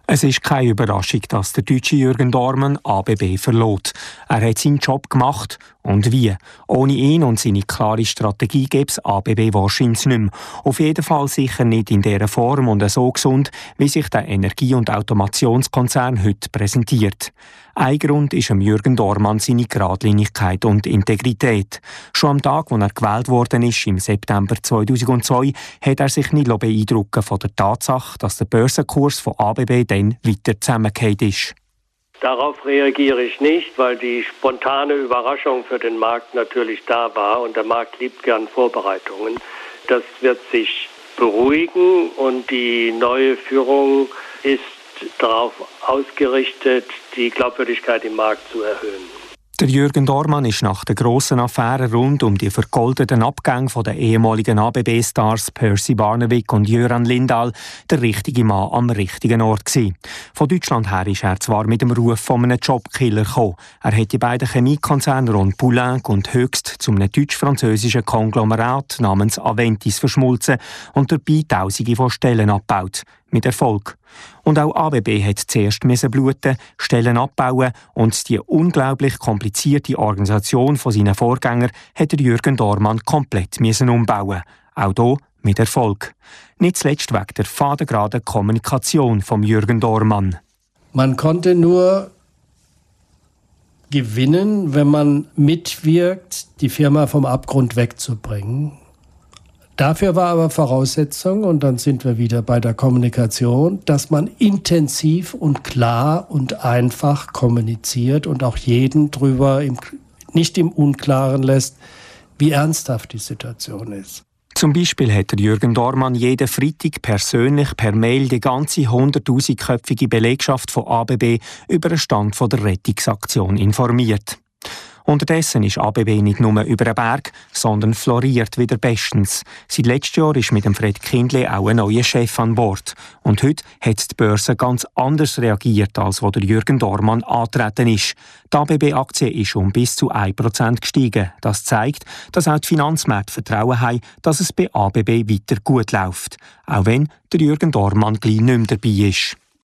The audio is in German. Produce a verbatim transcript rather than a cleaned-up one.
Es ist keine Überraschung, dass der deutsche Jürgen Dormann A B B verlässt. Er hat seinen Job gemacht. Und wie? Ohne ihn und seine klare Strategie gäbe es A B B wahrscheinlich nicht mehr. Auf jeden Fall sicher nicht in dieser Form und so gesund, wie sich der Energie- und Automationskonzern heute präsentiert. Ein Grund ist am Jürgen Dormann seine Geradlinigkeit und Integrität. Schon am Tag, als er gewählt worden ist, im September zweitausendzwei, hat er sich nicht beeindrucken von der Tatsache, dass der Börsenkurs von A B B dann weiter zusammengefallen ist. Darauf reagiere ich nicht, weil die spontane Überraschung für den Markt natürlich da war und der Markt liebt gern Vorbereitungen. Das wird sich beruhigen und die neue Führung ist darauf ausgerichtet, die Glaubwürdigkeit im Markt zu erhöhen. Der Jürgen Dormann ist nach der grossen Affäre rund um die vergoldeten Abgänge der ehemaligen A B B-Stars Percy Barnevik und Jöran Lindahl der richtige Mann am richtigen Ort gewesen. Von Deutschland her ist er zwar mit dem Ruf von einem Jobkiller gekommen. Er hat die beiden Chemiekonzerne rund Poulenc und Höchst zu einem deutsch-französischen Konglomerat namens Aventis verschmolzen und dabei Tausende von Stellen abgebaut. Mit Erfolg. Und auch A B B hat zuerst bluten, Stellen abbauen und die unglaublich komplizierte Organisation von seinen Vorgängern hat der Jürgen Dormann komplett umbauen. Auch hier mit Erfolg. Nicht zuletzt wegen der fadengeraden Kommunikation von Jürgen Dormann. Man konnte nur gewinnen, wenn man mitwirkt, die Firma vom Abgrund wegzubringen. Dafür war aber Voraussetzung, und dann sind wir wieder bei der Kommunikation, dass man intensiv und klar und einfach kommuniziert und auch jeden drüber im, nicht im Unklaren lässt, wie ernsthaft die Situation ist. Zum Beispiel hat der Jürgen Dormann jeden Freitag persönlich per Mail die ganze hunderttausendköpfige Belegschaft von A B B über den Stand der Rettungsaktion informiert. Unterdessen ist A B B nicht nur über den Berg, sondern floriert wieder bestens. Seit letztem Jahr ist mit dem Fred Kindle auch ein neuer Chef an Bord. Und heute hat die Börse ganz anders reagiert, als wo der Jürgen Dormann angetreten ist. Die A B B-Aktie ist um bis zu ein Prozent gestiegen. Das zeigt, dass auch die Finanzmärkte Vertrauen haben, dass es bei A B B weiter gut läuft. Auch wenn der Jürgen Dormann gleich nicht mehr dabei ist.